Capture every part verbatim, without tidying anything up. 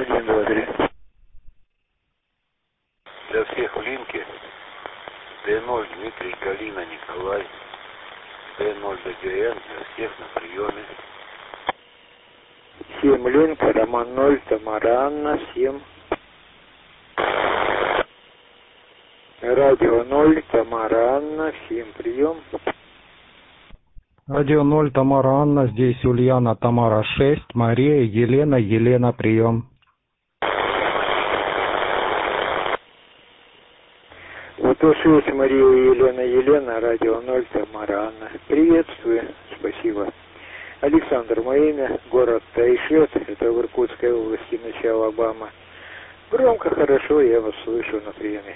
один, два, три. Для всех в линке. Д ноль Дмитрий, Галина, Николай. Д ноль Д Г Н для всех на приеме. семь линк, Роман ноль, Тамара Анна, семь. Радио ноль, Тамара Анна, семь, прием. Радио ноль, Тамара Анна, здесь Ульяна, Тамара шесть, Мария, Елена, Елена, прием. Вот шесть, Мария, Елена, Елена, радио ноль, Тамара Анна. Приветствую, спасибо. Александр, мое имя, город Тайшет, это в Иркутской области, начало Обама. Громко, хорошо, я вас слышу на приеме.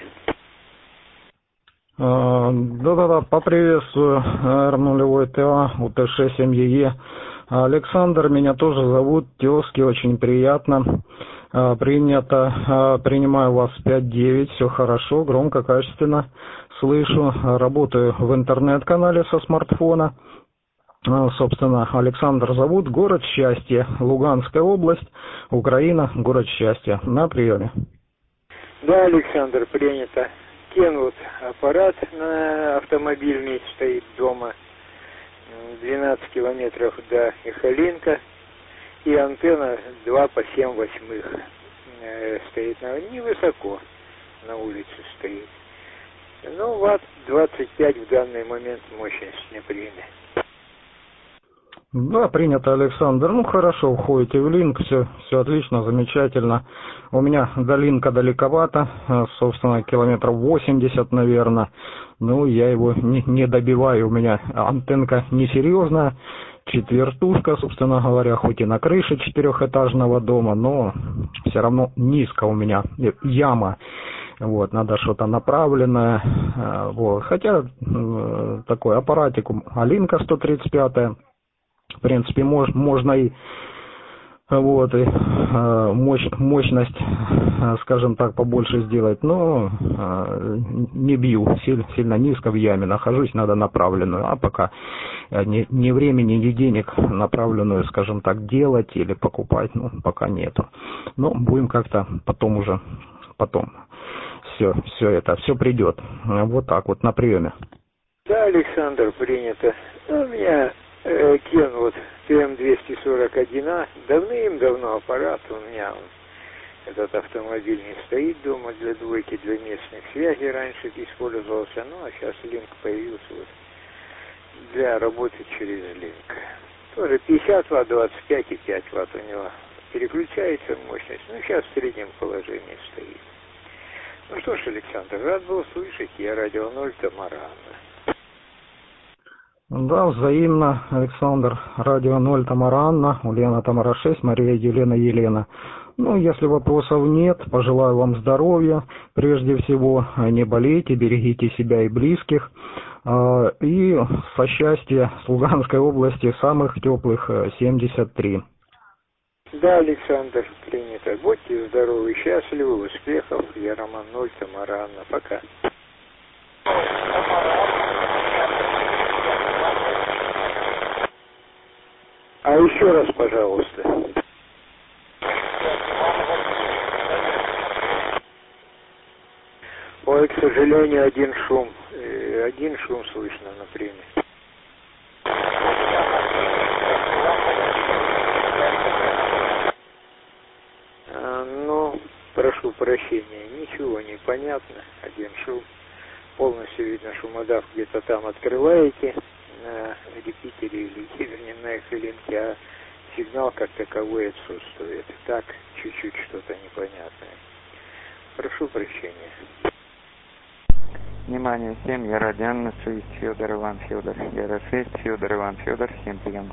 Да-да-да, поприветствую эр ноль тэ а, у тэ шесть семь е е. Александр, меня тоже зовут, тезки, очень приятно. Принято, принимаю вас пять девять, все хорошо, громко, качественно слышу. Работаю в интернет-канале со смартфона. Собственно, Александр зовут, город Счастье, Луганская область, Украина, город Счастье. На приеме. Да, Александр, принято. Кен вот аппарат на автомобильный стоит дома, двенадцать километров до Эхолинка, и антенна два по семь восьмых стоит, на, невысоко на улице стоит. Ну, ватт двадцать пять в данный момент мощность на приеме. Да, принято, Александр. Ну, хорошо, входите в линк, все, все отлично, замечательно. У меня до линка далековато, собственно, километров восемьдесят, наверное. Ну, я его не, не добиваю, у меня антенка несерьезная, четвертушка, собственно говоря, хоть и на крыше четырехэтажного дома, но все равно низко у меня, яма. Вот, надо что-то направленное, вот. Хотя такой аппаратик, Алинка сто тридцать пять. В принципе, мож, можно и, вот, и э, мощь, мощность, э, скажем так, побольше сделать, но э, не бью, сильно, сильно низко в яме нахожусь, надо направленную, а пока ни, ни времени, ни денег направленную, скажем так, делать или покупать, ну, пока нету. Но будем как-то потом уже, потом все, все это, все придет. Вот так вот, на приеме. Да, Александр, принято. У меня э, Кен вот тэ эм двести сорок один а, давным-давно аппарат у меня, он, этот автомобиль не стоит дома для двойки, для местных связей раньше использовался, ну а сейчас линк появился вот для работы через линк. Тоже пятьдесят ватт, двадцать пять и пять ватт у него переключается мощность, ну сейчас в среднем положении стоит. Ну что ж, Александр, рад был слышать, я радио ноль, Тамара Анна. Да, взаимно, Александр. Радио ноль, Тамара Анна, Ульяна, Тамара шесть, Мария, Елена, Елена. Ну, если вопросов нет, пожелаю вам здоровья. Прежде всего, не болейте, берегите себя и близких. И со счастья с Луганской области, самых теплых семьдесят три. Да, Александр, принято. Будьте здоровы, счастливы, успехов. Я Роман ноль, Тамара Анна. Пока. А еще раз, пожалуйста. Ой, к сожалению, один шум. Один шум слышно на приеме. А, ну, прошу прощения, ничего не понятно. Один шум. Полностью видно, шумодав где-то там открываете на репитере или вернее на эхолинке, а сигнал как таковой отсутствует. Так, чуть-чуть что-то непонятное. Прошу прощения. Внимание, семь, я Радиан, шесть, Федор Иван Федор, я шесть, Федор Иван Федор, всем прием.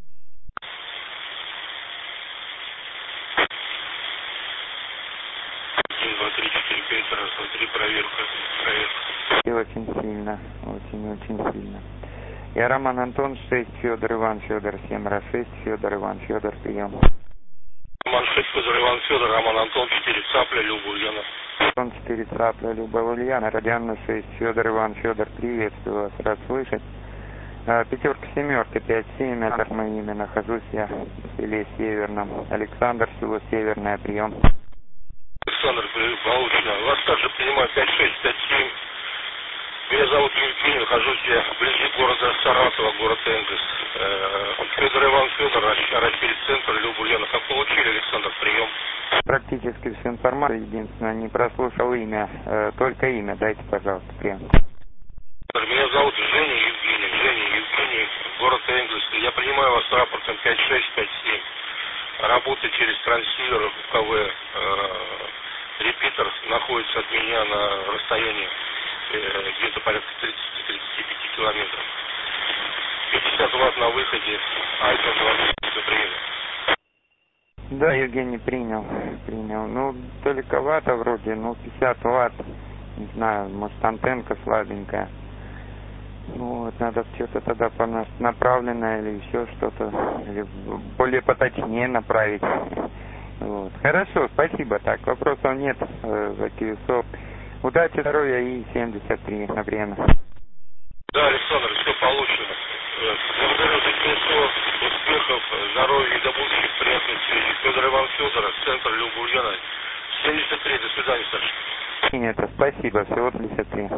два, три, четыре, пять, раз, два, три, проверка, проверка. И очень сильно, очень-очень сильно. Я Роман Антон, шесть, Федор Иван Федор, семь, раз, шесть, Федор Иван Федор, прием. Роман шесть, Федор Иван Федор, Роман Антон, четыре, цапля, Люба, Ульяна. Антон четыре, цапля, Люба, Ульяна, Радиан шесть, Федор Иван Федор, приветствую вас, рад слышать. Пятерка, семерка, пять, семь, это мое имя, нахожусь я селе Северном. Александр, село Северное, прием. Александр, получено. Вас также принимаю пять шесть пять семь. Меня зовут Евгений, нахожусь я вблизи города Саратова, город Энгельс. Федор Иван Федор, Россия-центр, Любульянов. Как получили, Александр, прием? Практически всю информацию, единственное, не прослушал имя. Э, только имя дайте, пожалуйста, прием. Меня зовут Женя Евгений, Женя Евгений, город Энгельс. Я принимаю вас с рапортом пять шесть пять семь. Работа через трансивер УКВ. Э, репитер находится от меня на расстоянии э, где-то порядка тридцати-тридцати пяти километров. пятьдесят ватт на выходе, альфа двадцать прием. Да, Евгений, принял, принял. Ну, далековато вроде, ну, пятьдесят ватт, не знаю, может, антенка слабенькая. Ну, вот, надо что-то тогда направленное или еще что-то, или более поточнее направить. Вот. Хорошо, спасибо. Так, вопросов нет э, за Киевсов. Удачи, здоровья и семьдесят три на время. Да, Александр, все получено. Благодарю за Киевсов, успехов, здоровья и до будущих приятных встреч. Федор Иван Федоров, центр Любульяна. семьдесят три, до свидания, Саша. Принято, спасибо, всего семьдесят три.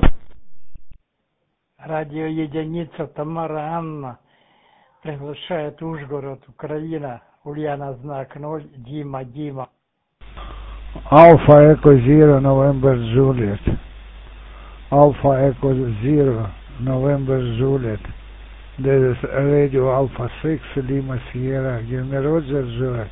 Радио Единица, Тамара Анна, приглашает Ужгород, Украина, Ульяна знак ноль, Дима, Дима. Alpha Echo Zero, November Juliet. Alpha Echo Zero, November Juliet. There is Radio Alpha six, Lima Sierra. Give me Roger, Juliet.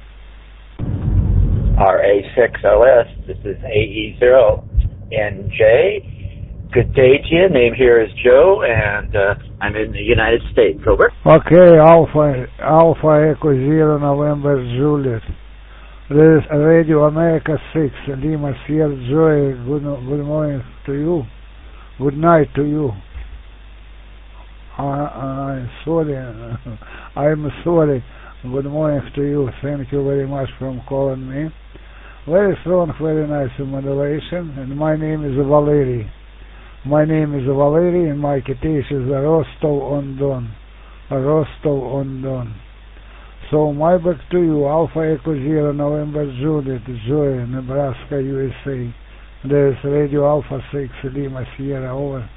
R A six L S, this is A E zero N J. Good day to you. Name here is Joe, and uh, I'm in the United States. Over. Okay, Alpha Alpha Echo Zero, November Juliet. This is Radio America six, Lima Sierra. Joy, good, good morning to you. Good night to you. Uh, I'm sorry. I'm sorry. Good morning to you. Thank you very much for calling me. Very strong, very nice modulation. And my name is Valery. My name is Valery, and my Kitesh is Rostov-on-Don. Rostov-on-Don. So my back to you, Alpha Echo Zero, November Juliet, Joy, Nebraska, U S A. There's Radio Alpha six, Lima Sierra, over.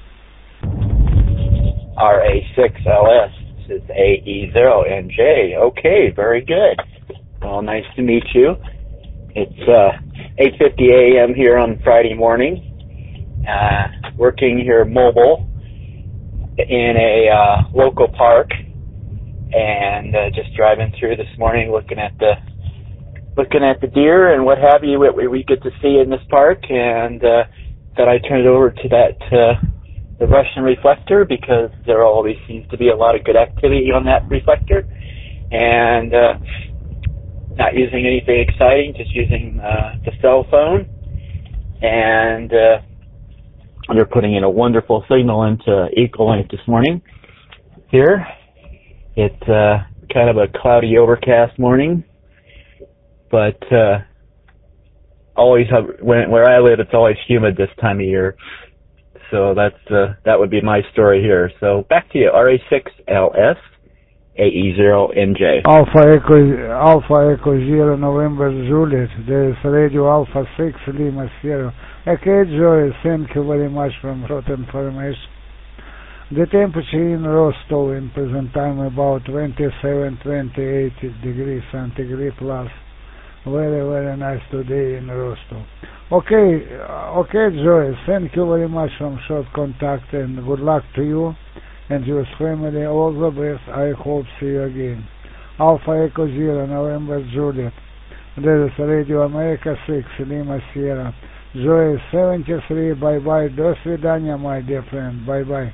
R A six L S, this is A E zero N J. Okay, very good. Well, nice to meet you. It's uh, eight fifty a m here on Friday morning. Uh, working here mobile in a uh, local park, and uh, just driving through this morning, looking at the looking at the deer and what have you, what we get to see in this park, and uh, that I turn it over to that uh, the Russian reflector, because there always seems to be a lot of good activity on that reflector, and uh, not using anything exciting, just using uh, the cell phone, and uh, they're putting in a wonderful signal into Equalink this morning. Here, it's uh, kind of a cloudy, overcast morning, but uh, always have, when, where I live, it's always humid this time of year. So that's uh, that would be my story here. So back to you, R A six L S, A E zero N J. Alpha Echo Alpha Echo Zero, November Juliet. There is Radio Alpha six, Lima Sierra. Okay, Joy, thank you very much for that information. The temperature in Rostov in present time about twenty-seven, twenty-eight degrees centigrade plus. Very, very nice today in Rostov. Okay, okay, Joy, thank you very much for short contact, and good luck to you and your family. All the best. I hope see you again. Alpha Echo Zero, November Juliet. There is Radio America six, Lima Sierra. Joy seventy-three, bye-bye. До свидания, my dear friend. Bye-bye.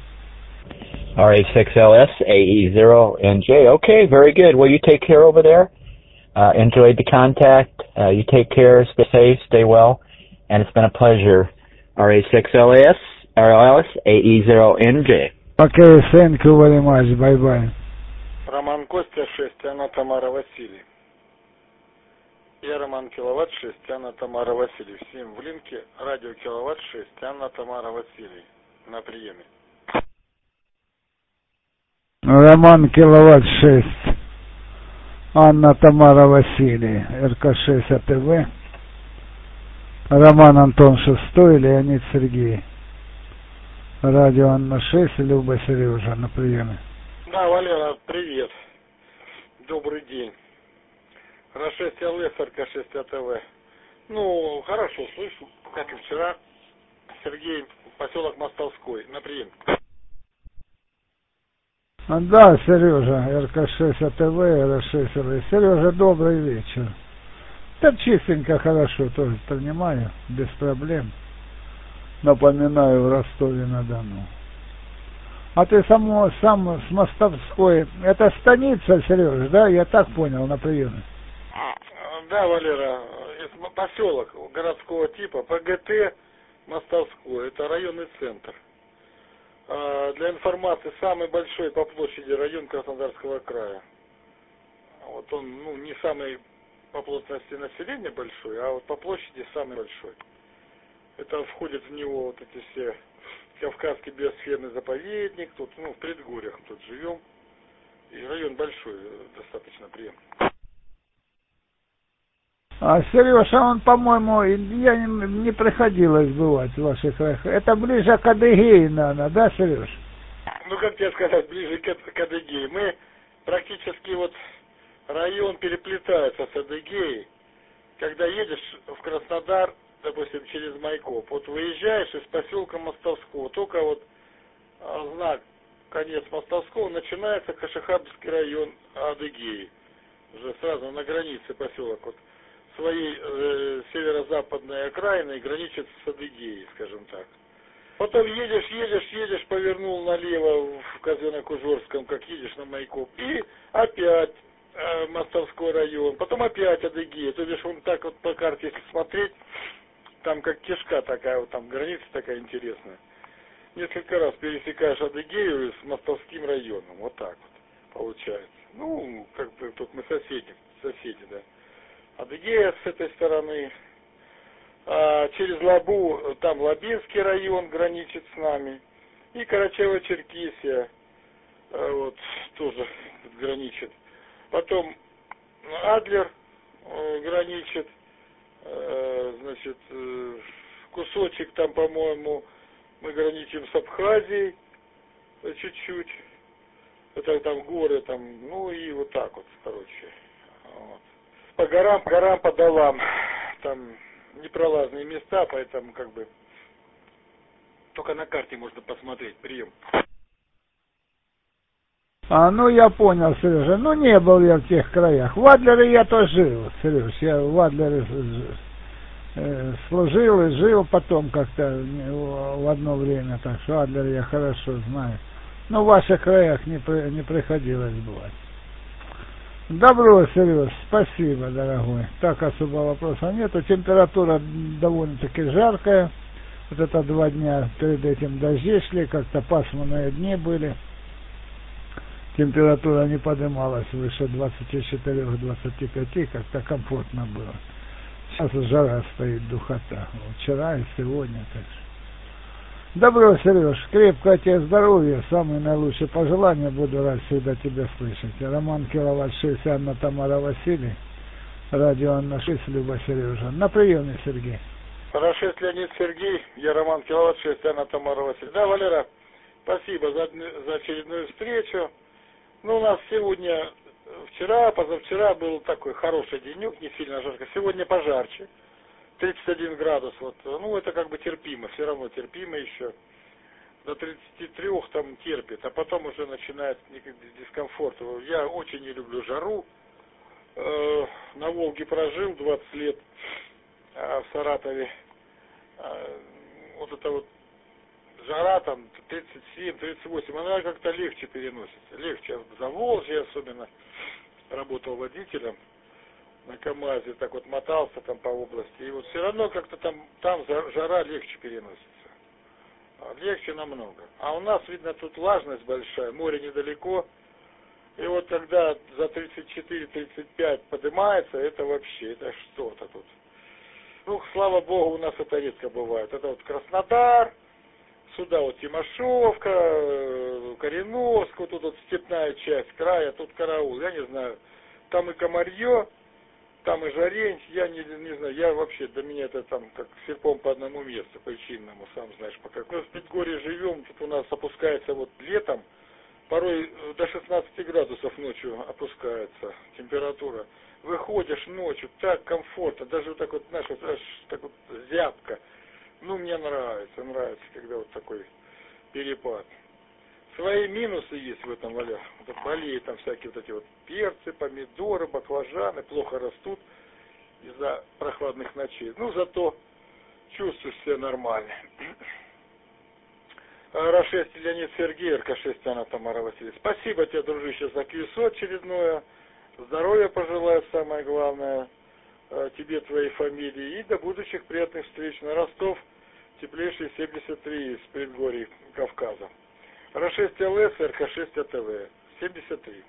R A six L S, A E zero N J. Okay, very good. Well, you take care over there. Uh, enjoyed the contact. Uh, you take care. Stay safe. Stay well. And it's been a pleasure. R A six L S, R L S, A E zero N J. Okay, thank you very much. Bye-bye. Роман Костя шесть, Анна Тамара Василий. Я Роман Киловатт шесть, Анна Тамара Василий. Всем в линке. Радио Киловатт шесть, Анна Тамара Василий. На приеме. Роман Киловатт шесть. Анна Тамара Василий, эр ка шесть а тэ вэ, Роман Антон шестой, Леонид Сергей. Радио Анна шесть, Люба Сережа на приеме. Да, Валера, привет. Добрый день. эр шесть эл эс, эр ка шесть а тэ вэ. Ну, хорошо, слышу, как и вчера. Сергей, поселок Мостовской, на прием. Да, Сережа, эр ка шесть а тэ вэ, эр шесть эл эс. Сережа, добрый вечер. Да чистенько, хорошо, тоже принимаю, без проблем. Напоминаю, в Ростове-на-Дону. А ты само, сам с Мостовской, это станица, Сережа, да? Я так понял, на приеме. Да, Валера, поселок городского типа, пэ гэ тэ Мостовской, это районный центр. Для информации, самый большой по площади район Краснодарского края. Вот он, ну, не самый по плотности населения большой, а вот по площади самый большой. Это входит в него вот эти все Кавказский биосферный заповедник, тут, ну, в предгорьях тут живем. И район большой, достаточно приемный. А, Сережа, он, по-моему, я не, не приходилось бывать в ваших краях. Это ближе к Адыгее, наверное, да, Сереж? Ну, как тебе сказать, ближе к, к Адыгее. Мы практически вот район переплетается с Адыгеей. Когда едешь в Краснодар, допустим, через Майкоп, вот выезжаешь из поселка Мостовского, только вот знак конец Мостовского, начинается Кашихабский район Адыгеи. Уже сразу на границе поселок. Вот своей э, северо-западной окраиной граничит с Адыгеей, скажем так. Потом едешь, едешь, едешь, повернул налево в Козьмино-Кужорском, как едешь на Майкоп, и опять э, Мостовской район, потом опять Адыгея. То бишь, он так вот по карте, если смотреть, там как кишка такая, вот там граница такая интересная. Несколько раз пересекаешь Адыгею с Мостовским районом, вот так вот получается. Ну, как бы тут мы соседи, соседи, да. Адыгея с этой стороны, а через Лабу, там Лабинский район граничит с нами, и Карачаево-Черкесия, вот, тоже граничит. Потом Адлер граничит, значит, кусочек там, по-моему, мы граничим с Абхазией, чуть-чуть, это там горы, там, ну и вот так вот, короче, вот. По горам, по горам, по долам, там непролазные места, поэтому как бы только на карте можно посмотреть, прием. А, ну я понял, Сережа, ну не был я в тех краях. В Адлере я тоже жил, Сереж, я в Адлере э, служил и жил потом как-то в одно время, так что Адлер я хорошо знаю. Но в ваших краях не, не приходилось бывать. Добро, Сереж, спасибо, дорогой. Так особо вопросов нету. Температура довольно-таки жаркая. Вот это два дня перед этим дожди шли, как-то пасмурные дни были. Температура не поднималась выше двадцати четырёх — двадцати пяти, как-то комфортно было. Сейчас жара стоит, духота. Вчера и сегодня так что. Добро, Сереж, крепкого тебе здоровья, самые наилучшие пожелания, буду рад всегда тебя слышать. Роман Киловатт шесть, Анна Тамара Василий, радио Анна шесть, Люба Сережа. На приеме, Сергей. эр шесть, Леонид Сергей, я Роман Киловатт шесть, Анна Тамара Василий. Да, Валера, спасибо за, за очередную встречу. Ну, у нас сегодня, вчера, позавчера был такой хороший денек, не сильно жарко. Сегодня пожарче. тридцать один градус, вот, ну это как бы терпимо, все равно терпимо еще, до тридцати трёх там терпит, а потом уже начинает дискомфорт. Я очень не люблю жару, э, на Волге прожил двадцать лет, а в Саратове, э, вот это вот жара там тридцать семь — тридцать восемь, она как-то легче переносится, легче, в Заволжье особенно, работал водителем на КамАЗе, так вот мотался там по области, и вот все равно как-то там, там жара легче переносится, легче намного. А у нас, видно, тут влажность большая, море недалеко, и вот когда за тридцать четыре — тридцать пять поднимается, это вообще, это что-то тут. Ну, слава богу, у нас это редко бывает. Это вот Краснодар, сюда вот Тимошевка, Кореновск, вот тут вот степная часть края, тут караул, я не знаю. там и комарье, там и жарень, я не, не знаю, я вообще, для меня это там как серпом по одному месту, по чинному, сам знаешь, по какому. Мы в предгорье живем, тут у нас опускается вот летом, порой до шестнадцати градусов ночью опускается температура. Выходишь ночью, так комфортно, даже вот так вот, знаешь, вот, аж так вот зябко. Ну, мне нравится, нравится, когда вот такой перепад. Свои минусы есть в этом вале. Вот болеют там всякие вот эти вот перцы, помидоры, баклажаны, плохо растут из-за прохладных ночей. Ну, зато чувствуешь себя нормально. эр шесть Леонид Сергей, эр ка шесть Анна Тамара Васильевна. Спасибо тебе, дружище, за кьюсо очередное. Здоровья пожелаю, самое главное, тебе, твоей фамилии. И до будущих приятных встреч. На Ростов, теплейший семьдесят три из предгорий Кавказа. эр шесть эл эс, эр ка шесть а тэ вэ. семьдесят три.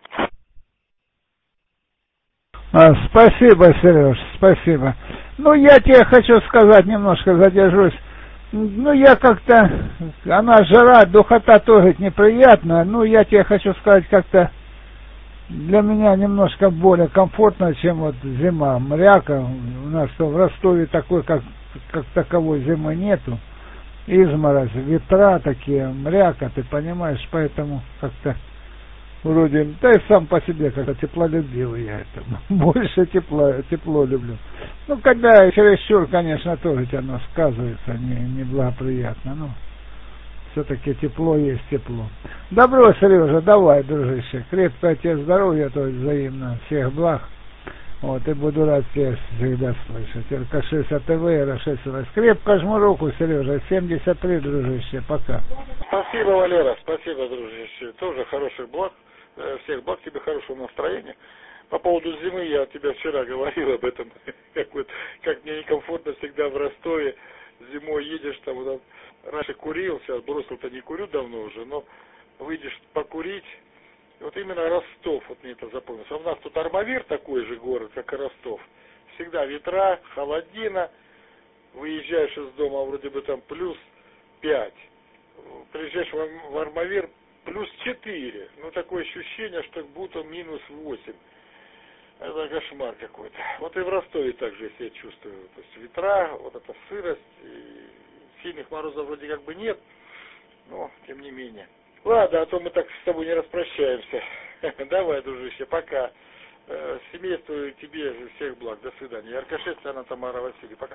А, спасибо, Сереж, спасибо. Ну, я тебе хочу сказать, немножко задержусь. Ну, я как-то, она жара, духота тоже неприятная. Ну, я тебе хочу сказать, как-то для меня немножко более комфортно, чем вот зима. Мряка, у нас в Ростове такой, как, как таковой зимы нету. Изморозь, ветра такие, мряка, ты понимаешь, поэтому как-то вроде, да и сам по себе как-то теплолюбивый я это, больше тепла, тепло люблю. Ну, когда чересчур, конечно, тоже оно сказывается, не, неблагоприятно, но все-таки тепло есть тепло. Добро, Сережа, давай, дружище, крепкого тебе здоровья, то есть взаимно, всех благ. Вот, и буду рад тебя всегда слышать. эр ка шесть а тэ вэ, эр шесть эл эс. Крепко жму руку, Сережа, семьдесят три, дружище, пока. Спасибо, Валера, спасибо, дружище. Тоже хороших благ, всех благ, тебе хорошего настроения. По поводу зимы, я тебе вчера говорил об этом, как, вот, как мне некомфортно всегда в Ростове. Зимой едешь, там, вот, раньше курил, сейчас бросил-то не курю давно уже, но выйдешь покурить. Вот именно Ростов, вот мне это запомнилось. А у нас тут Армавир такой же город, как и Ростов. Всегда ветра, холодина. Выезжаешь из дома, вроде бы там плюс пять. Приезжаешь в Армавир, плюс четыре. Ну, такое ощущение, что будто минус восемь. Это кошмар какой-то. Вот и в Ростове также я себя чувствую. То есть ветра, вот эта сырость. И сильных морозов вроде как бы нет, но тем не менее. Ладно, а то мы так с тобой не распрощаемся. Давай, дружище, пока. Семейству тебе всех благ. До свидания. эр ка шесть, Анна Тамара Васильевна. Пока.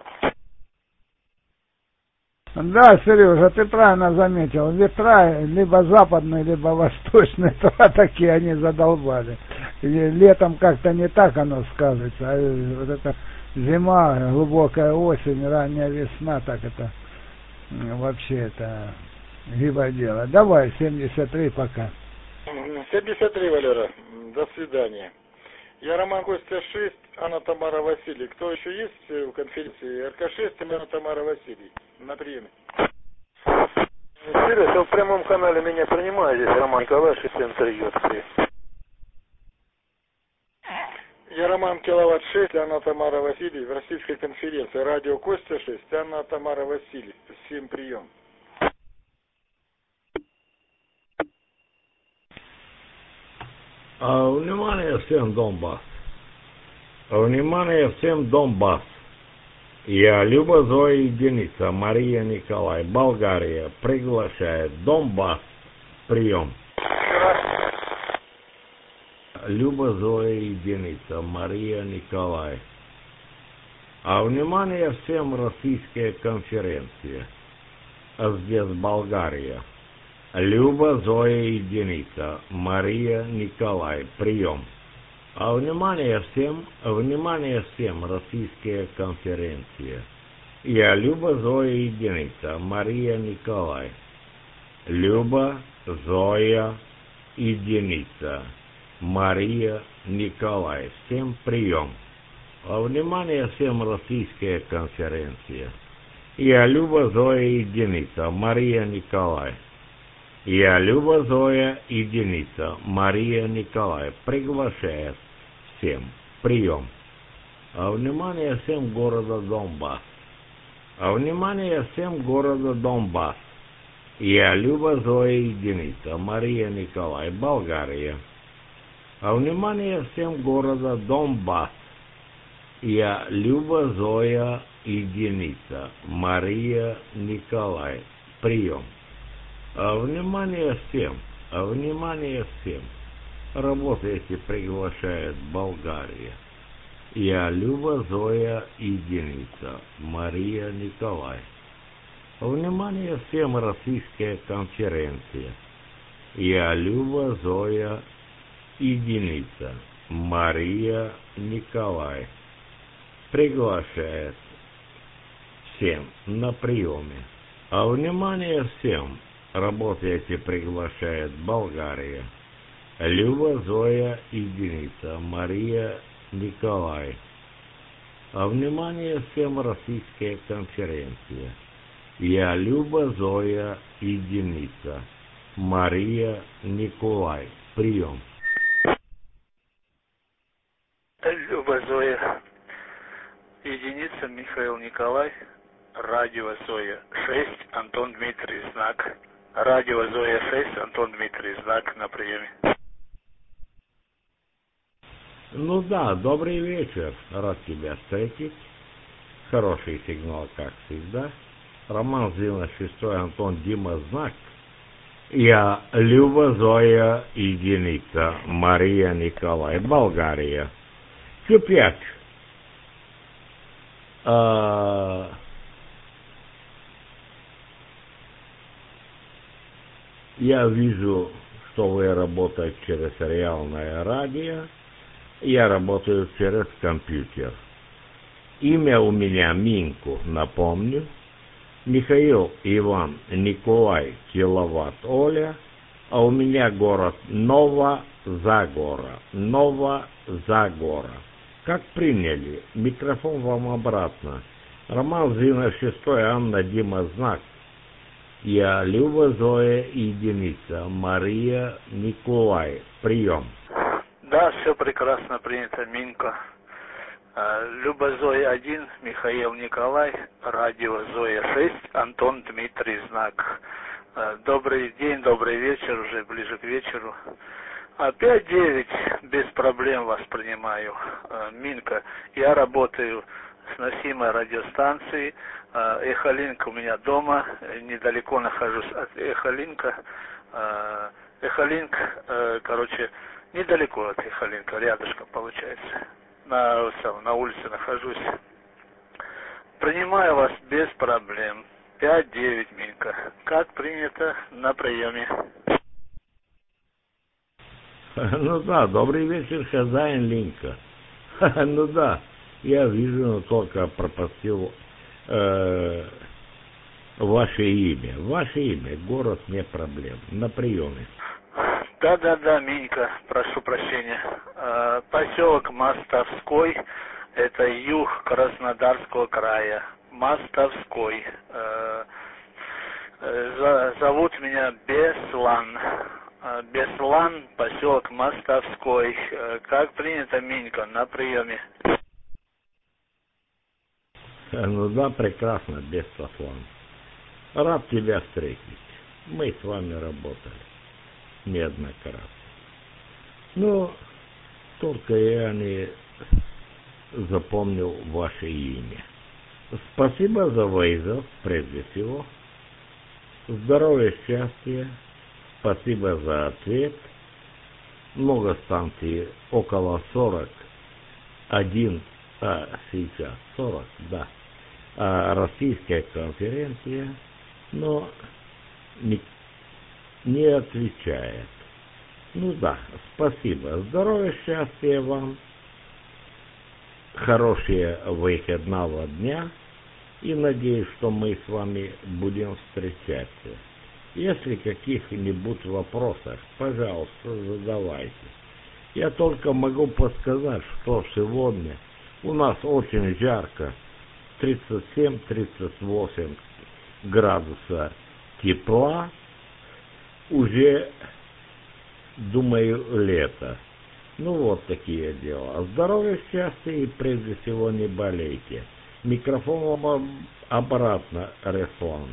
Да, Сережа, ты правильно заметил. Ветра либо западные, либо восточные, то такие они задолбали. И летом как-то не так оно сказывается. А вот это зима, глубокая осень, ранняя весна, так это вообще это либо дело. Давай, семьдесят три, пока. семьдесят три, Валера. До свидания. Я Роман Костя шесть, Анна Тамара Васильевна. Кто еще есть в конференции? эр ка шесть, Анна Тамара Васильевна. На приеме. Сереж, в прямом канале меня принимает здесь Роман Калаш и центр Йодки. Я Роман Киловатт шесть, Анна Тамара Васильевна. В российской конференции. Радио Костя шесть, Анна Тамара Васильевна. Всем прием. А, внимание всем, Донбасс. Внимание всем, Донбасс. Я Люба Зоя Единица, Мария Николай, Болгария, приглашает Донбасс. Прием. Люба Зоя Единица, Мария Николай. А внимание всем, российская конференция. Здесь Болгария. Люба Зоя Единица, Мария Николай, прием. А внимание всем, внимание всем, российская конференция. Я Люба Зоя Единица, Мария Николай. Люба Зоя Единица, Мария Николай, всем прием. А внимание всем, российская конференция. Я Люба Зоя Единица, Мария Николай. Я Люба Зоя Единица, Мария Николай, приглашает всем. Прием. А внимание всем города Донбасс. А внимание всем города Донбасс. Я Люба Зоя Единица, Мария Николай, Болгария. А внимание всем города Донбасс. Я Люба Зоя единица. Мария Николай. Прием. А внимание всем. А внимание всем. Работаете, приглашает Болгария. Я Люба Зоя единица. Мария Николай. Внимание всем, Российская конференция. Я Люба Зоя единица. Мария Николай. Приглашает всем на приеме. А внимание всем, работаете, приглашает Болгария. Люба Зоя единица. Мария Николай. А внимание всем, Российская конференция. Я Люба Зоя единица. Мария Николай. Прием. Люба Зоя единица. Михаил Николай. Радио Зоя шесть. Антон Дмитрий. Знак. Радио Зоя шесть. Антон Дмитрий. Знак на приеме. Ну да, добрый вечер. Рад тебя встретить. Хороший сигнал, как всегда. Роман девяносто шестой, Антон, Дима, Знак. Я Люба Зоя единица. Мария Николай. Болгария. Кипяч. А... Я вижу, что вы работаете через реальное радио. Я работаю через компьютер. Имя у меня Минку, напомню. Михаил Иван Николай Киловатт Оля. А у меня город Новозагора. Новозагора. Как приняли? Микрофон вам обратно. Роман девяносто шестой, Анна, Дима, Знак. Я Люба Зоя единица. Мария Николай. Прием. Да, все прекрасно принято, Минка. Люба Зоя один, Михаил Николай, радио Зоя шесть, Антон Дмитрий. Знак. Добрый день, добрый вечер, уже ближе к вечеру. пять девять, без проблем вас принимаю, Минка. Я работаю с носимой радиостанцией. Эхолинк у меня дома, недалеко нахожусь от Эхолинка. Эхолинк, короче, недалеко от Эхолинка, рядышком получается. На, на улице нахожусь. Принимаю вас без проблем. пять девять, Минка. Как принято, на приеме. Ну да, добрый вечер, хозяин Линка. Ну да, я вижу, но только пропустил э, ваше имя. Ваше имя, город не проблем. На приеме. Да-да-да, Минька, прошу прощения. Э, поселок Мостовской, это юг Краснодарского края. Мостовской. Э, э, зовут меня Беслан. Э, Беслан, поселок Мостовской. Э, как принято, Минька, на приеме. Ну да, прекрасно, Беслан. Рад тебя встретить. Мы с вами работали неоднократно. Ну, только я не запомнил ваше имя. Спасибо за вызов, прежде всего. Здоровья, счастья. Спасибо за ответ. Много станций, около сорок один, а сейчас сорок, да. А Российская конференция, но не не отвечает. Ну да, спасибо. Здоровья, счастья вам. Хорошего выходного дня. И надеюсь, что мы с вами будем встречаться. Если каких-нибудь вопросов, пожалуйста, задавайте. Я только могу подсказать, что сегодня у нас очень жарко. тридцать семь - тридцать восемь градуса тепла. Уже, думаю, лето. Ну вот такие дела. Здоровья, счастья и прежде всего не болейте. Микрофон вам обратно, Реслан.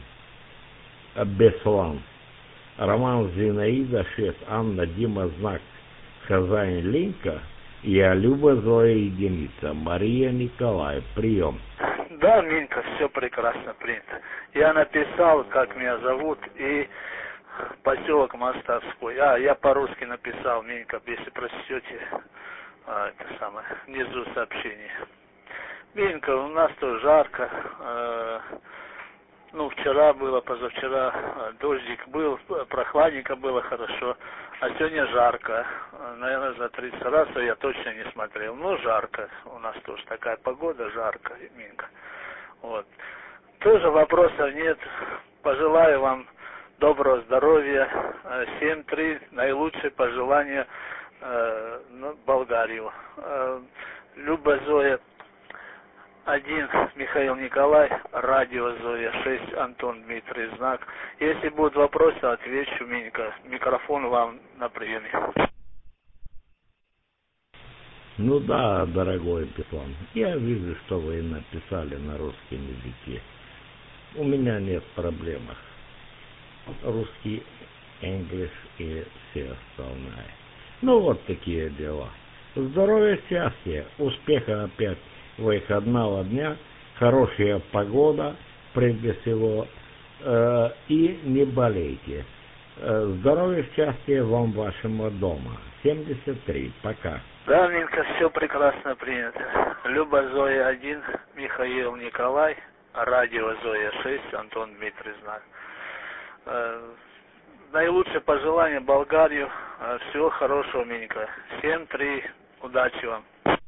Беслан. Роман Зинаида шесть, Анна, Дима, Знак. хозяин Линка. Я Люба Зоя единица. Мария Николай. Прием. Да, Минка, все прекрасно принято. Я написал, как меня зовут, и поселок Мостовской. А, я по-русски написал, Минка, если прочтете, а, это самое, внизу сообщение. Минка, у нас тут жарко. Э, ну, вчера было, позавчера э, дождик был, прохладненько было хорошо. А сегодня жарко. Наверное, за тридцать раз я точно не смотрел. Ну, жарко. У нас тоже такая погода, жарко, Минка. Вот. Тоже вопросов нет. Пожелаю вам доброго здоровья. семь три. Наилучшие пожелания э, ну, Болгарию. Э, Люба Зоя один, Михаил Николай, радио Зоя шесть, Антон Дмитрий Знак. Если будут вопросы, отвечу, Минька. Микрофон вам на приеме. Ну да, дорогой Петлан, я вижу, что вы написали на русском языке. У меня нет проблем. Русский, English и все остальное. Ну вот такие дела. Здоровья, счастья, успеха опять выходного дня, хорошая погода, прежде всего, э, и не болейте. Э, здоровья, счастья вам вашему дома. семьдесят три. Пока. Да, Минка, все прекрасно принято. Люба Зоя один, Михаил Николай, радио Зоя шесть, Антон Дмитрий Знак. Э, наилучшие пожелания Болгарию. Э, всего хорошего, Минка. семь три. Удачи вам.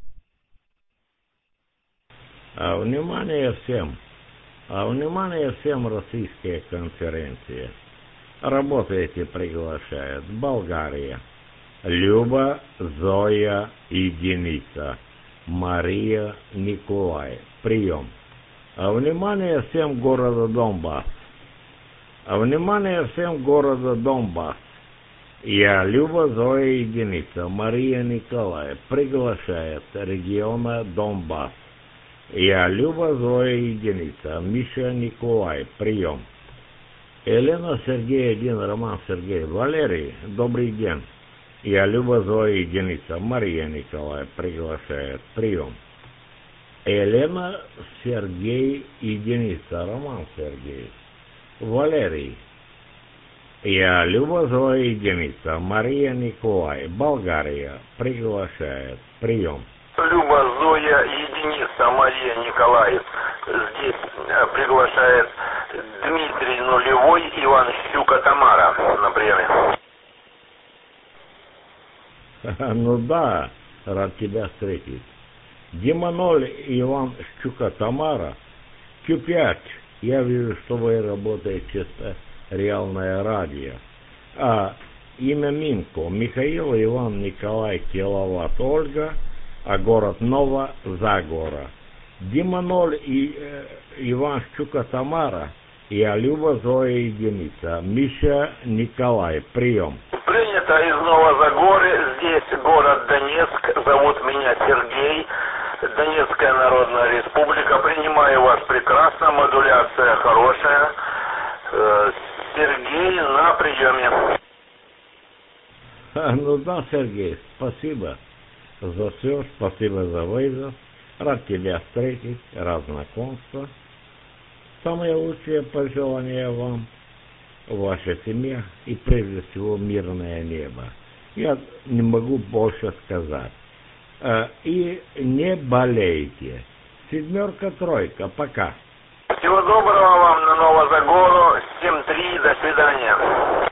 А внимание всем, а внимание всем российская конференция. Работаете приглашают. Болгария. Люба Зоя единица. Мария Николай. Прием. А внимание всем города Донбасс. А внимание всем города Донбасс. Я Люба Зоя единица. Мария Николай. Приглашает региона Донбасс. Я Люба Зоя единица. Миша Николай. Прием. Елена Сергей один. Роман Сергей. Валерий. Добрый день. Я Люба Зоя единица. Мария Николай. Приглашает. Прием. Елена Сергей единица. Роман Сергей. Валерий. Я Люба Зоя единица. Мария Николай. Болгария. Приглашает. Прием. Люба Зоя единица, Мария Николаев. Здесь э, приглашает Дмитрий Нулевой, Иван Щука Тамара на приеме. Ну да, рад тебя встретить. Дима ноль, Иван Щука Тамара. Q пять. Я вижу, что вы работаете чисто реальное радио. А имя Минко. Михаил Иван Николай Киловатт Ольга. А город Нова Загора. Дима ноль и э, Иван Щука Тамара. Я Люба Зоя единица. Миша Николай. Прием. Принято из Новозагоры. Здесь город Донецк. Зовут меня Сергей. Донецкая Народная Республика. Принимаю вас прекрасно. Модуляция хорошая. Э, Сергей на приеме. А, ну да, Сергей, спасибо за все, спасибо за вызов. Рад тебя встретить, рад знакомству. Самые лучшие пожелания вам, вашей семье и прежде всего мирное небо. Я не могу больше сказать. И не болейте. Семерка, тройка, пока. Всего доброго вам на Новозагору. семь три, до свидания.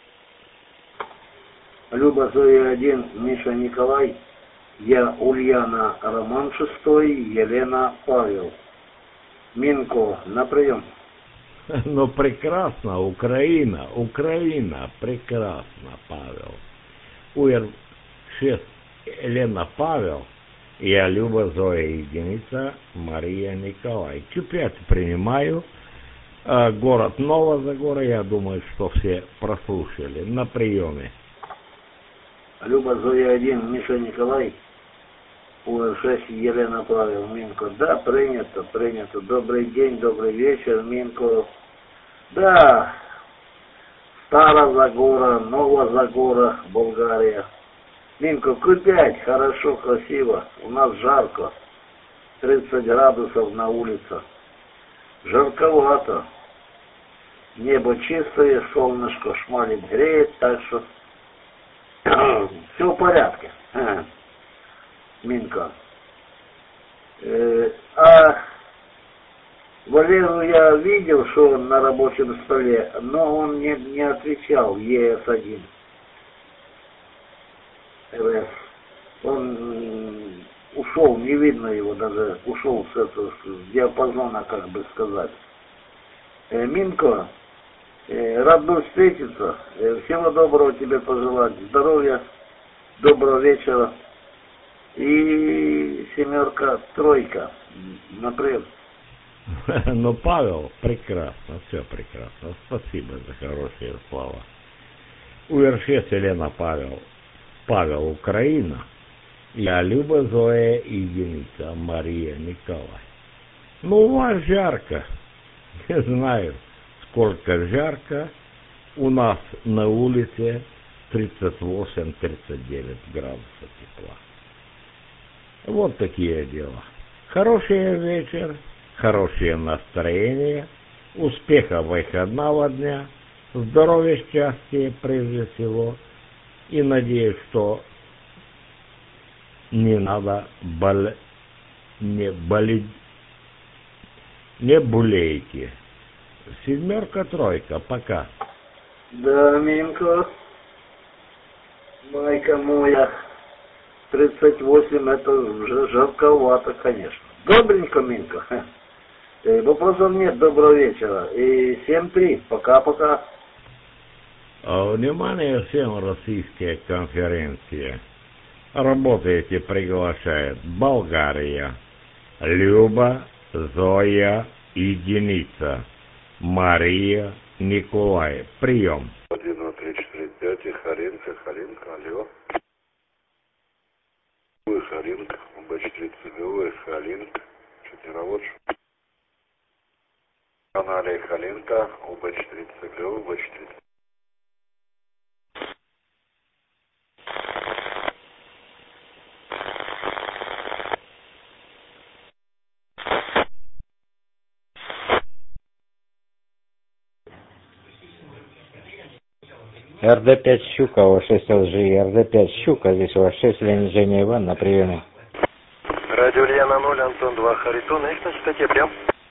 Люба Зоя один, Миша Николай. Я Ульяна Роман шестой, Елена Павел. Минко, на прием. Ну прекрасно, Украина, Украина, прекрасно, Павел. УР шесть, Елена Павел. Я Люба Зоя единица, Мария Николай. Q пять принимаю. А, город Новозагора, я думаю, что все прослушали. На приеме. Люба Зоя один, Миша Николай. УР шесть, Елена Павел. Минко. Да, принято, принято. Добрый день, добрый вечер, Минко. Да, Стара Загора, Нова Загора, Болгария. Минко, Q5, хорошо, красиво. У нас жарко. тридцать градусов на улице. Жарковато. Небо чистое, солнышко шмалит, греет, так что все в порядке. Минка. Э, а Валеру я видел, что он на рабочем столе, но он не, не отвечал Е С один. РС. Он ушел, не видно его даже, ушел с этого с диапазона, как бы сказать. Э, Минко, э, рад был встретиться. Э, всего доброго тебе пожелать. Здоровья, доброго вечера. И семерка, тройка. Например. Ну, Павел, прекрасно, все прекрасно. Спасибо за хорошие слова. УРШ Елена Павел. Павел Украина. Я Люба Зоя и единица Мария Николай. Ну, у вас жарко. Не знаю, сколько жарко. У нас на улице тридцать восемь - тридцать девять градусов тепла. Вот такие дела. Хороший вечер, хорошее настроение, успеха выходного дня, здоровья, счастья прежде всего. И надеюсь, что не надо бол... не болеть, не болейте. Семерка, тройка, пока. Да, Минко, майка моя, тридцать восемь, это уже жарковато, конечно. Добренько, Минко. Вопросов нет, доброго вечера. И семь три, пока-пока. Внимание всем, российская конференция. Работаете, приглашает Болгария. Люба, Зоя, единица. Мария, Николай. Прием. один, два, три, четыре, пять. И Харинка, Харинка, алло. Вы Харинка, Б четыре ЦГУ, Халинка, четыре канале Халинка, Б четыре ЦГУ, Б четыре. Р Д пять Щука, У шесть Л Ж, Р Д пять Щука, здесь У шесть Леонид Женя Иван на приеме. Радио Ульяна ноль, Антон два, Харитон, их на частоте, прям.